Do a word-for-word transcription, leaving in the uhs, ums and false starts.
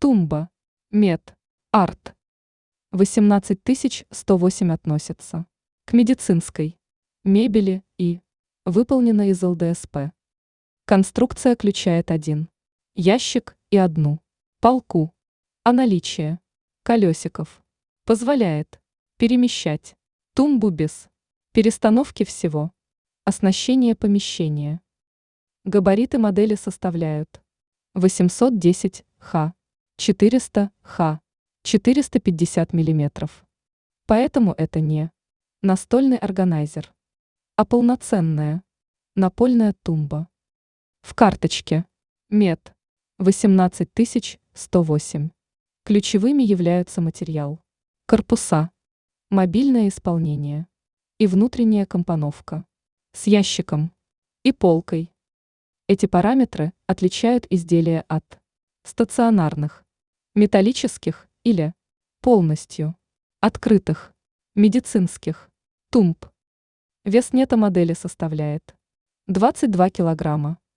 Тумба. Мед. Арт. восемнадцать тысяч сто восемь относится к медицинской мебели и выполнена из эл дэ эс пэ. Конструкция включает один ящик и одну полку, а наличие колесиков позволяет перемещать тумбу без перестановки всего. Оснащение помещения. Габариты модели составляют восемьсот десять ха, четыреста ха, четыреста пятьдесят миллиметров. Поэтому это не настольный органайзер, а полноценная напольная тумба. В карточке мед восемнадцать тысяч сто восемь. Ключевыми являются материал, корпуса, мобильное исполнение и внутренняя компоновка с ящиком и полкой. Эти параметры отличают изделия от стационарных, металлических или полностью открытых медицинских тумб. Вес нета модели составляет двадцать два килограмма.